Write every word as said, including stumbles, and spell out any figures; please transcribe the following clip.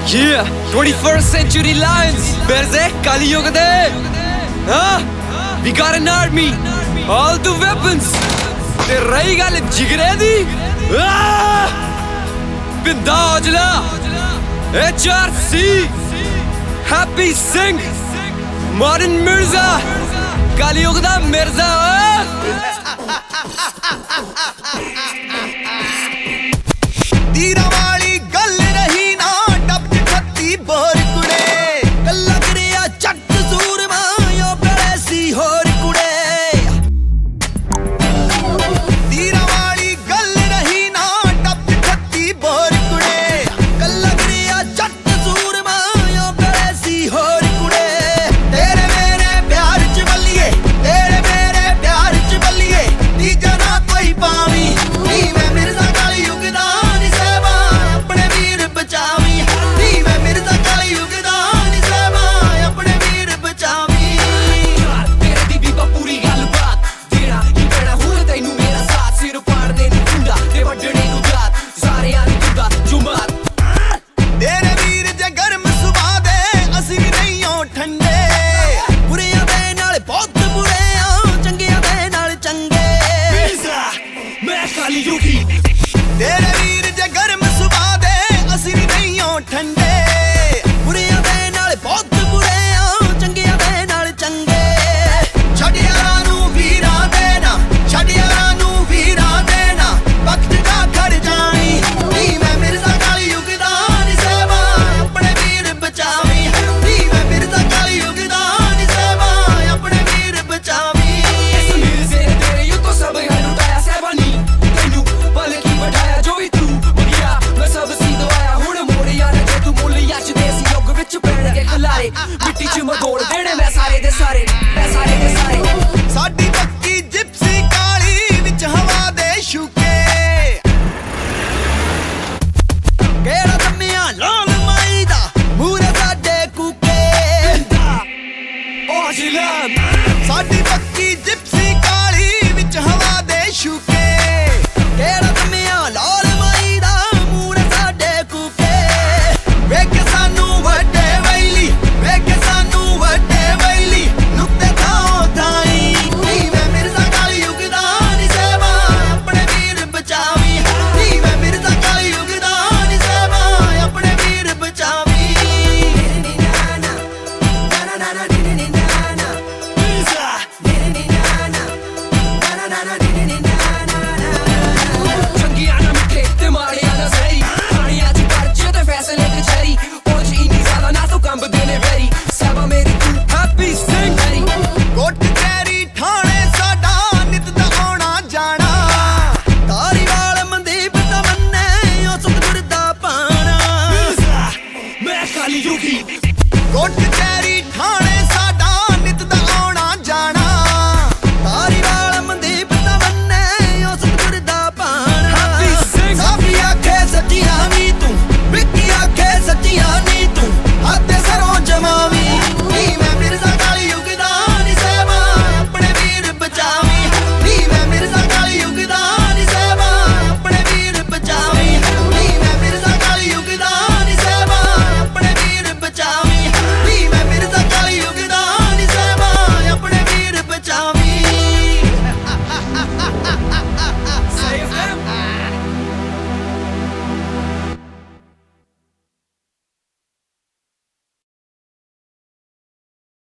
Yeah, twenty-first century lions, Berze, Kali Yuga de. Huh? We got an army, all the weapons. Te rahi gal jigre di. Ah! Binda Aujla, H R C, Happy Singh, Modern Mirza, Kali Yuga da Mirza. ਤੀਰਾਂ ਵਾਲੀ ਗੱਲ ਰਹੀ ਨਾ ਡੱਬ ਚ ਖੱਤੀ bore ਕੁੜੇ ਕੱਲਾ ਕਰਿਆ ਚੱਟ ਸੂਰਮਾ ਯੋ ਬੜੇ ਸੀ ਹੋਰ ਕੁੜੇ ਤੀਰਾਂ ਵਾਲੀ ਗੱਲ ਰਹੀ ਨਾ ਡੱਬ ਚ ਖੱਤੀ ਬੋਰ ਕੁੜੇ ਕੱਲਾ ਕਰਿਆ ਚੱਟ ਸੂਰਮਾ ਯੋ ਬੜੇ ਸੀ ਹੋਰ ਕੁੜੇ ਤੇਰੇ ਮੇਰੇ ਪਿਆਰ ਚ ਬੱਲੀਏ ਤੇਰੇ ਮੇਰੇ ਪਿਆਰ ਚ ਬੱਲੀਏ ਤੀਜਾ ਨਾ ਕੋਈ ਪਾਵੀਂ ਨੀ ਮੈਂ ਮਿਰਜ਼ਾ ਕਾਲੀ ਯੁੱਗ ਦਾ ਤੇਰੇ ਵੀਰ ਜੇ ਗਰਮ ਸੁਭਾ ਦੇ ਅਸੀਂ ਵੀ ਨਹੀਂ ਹੋ ਠੰਡੇ ਬੁਰਿਆਂ ਦੇ ਨਾਲ ਬਹੁਤ ਬੁਰੇ ਆ ਚੰਗਿਆਂ ਦੇ ਨਾਲ ਚੰਗੇ ਛੱਡ ਯਾਰਾਂ ਨੂੰ ਵੀਰਾਂ ਦੇਣਾ ਛੱਡ ਯਾਰਾਂ ਨੂੰ ਵੀਰਾਂ ਦੇਣਾ ਵਕਤ ਦਾ ਖੜ ਜਾਣੀ ਨੀ ਮੈਂ ਮਿਰਜ਼ਾ ਕਾਲੀ ਯੁੱਗ ਦਾ ਨੀ ਸੇਵਾ ਆਪਣੇ ਵੀਰ ਬਚਾਵੀਂ ਨੀ ਮੈਂ ਮਿਰਜ਼ਾ ਕਾਲੀ ਯੁੱਗ ਦਾ ਨੀ ਸੇਵਾ ਆਪਣੇ ਵੀਰ ਬਚਾਵੀਂ ਇਸ ਮਿਰਜ਼ੇ ਤੇਰੇ ਯੁੱਗ ਤੋਂ ਸਭ ਹੈ ਲੁਟਾਇਆ ਸੇਵਾ ਨੀ ਤੈਨੂੰ ਬਲਕਿ ਵਡਾਇਆ ਜੋ ਵੀ ਤੂੰ ਮੰਗਿਆ ਮੈਂ ਸਭ ਸੀ ਦਵਾਇਆ ਹੁਣ ਮੋੜਿਆ ਨਾ ਜੇ ਤੂੰ ਮੁੱਲਿਆ ਚ ਦੇਸੀ ਯੁੱਗ ਵਿੱਚ ਪੈਣ ਕੇ ਖਲਾਰੇ ਮਿੱਟੀ ਚ ਮਗੋੜ ਦੇਣੇ ਮੈਂ ਸਾਰੇ ਦੇ ਸਾਰੇ ਮੈਂ ਸਾਰੇ ਦੇ ਸਾਰੇ ਸਾਡੀ